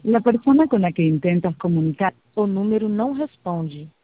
La persona con la que intentas comunicar O número não responde.